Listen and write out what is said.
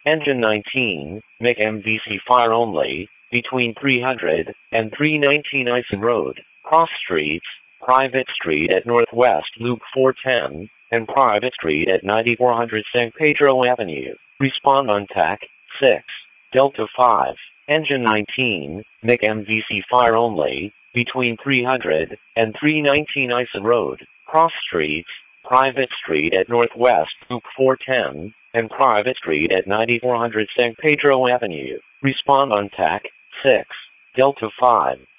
Engine 19, MiG MVC fire only, between 300 and 319 Ison Road, Cross Streets, Private Street at Northwest Loop 410, and Private Street at 9400 San Pedro Avenue. Respond on TAC 6, Delta 5. Engine 19, MiG MVC fire only, between 300 and 319 Ison Road, Cross Streets, Private Street at Northwest Loop 410, and Private Street at 9400 San Pedro Avenue. Respond on TAC 6, Delta 5.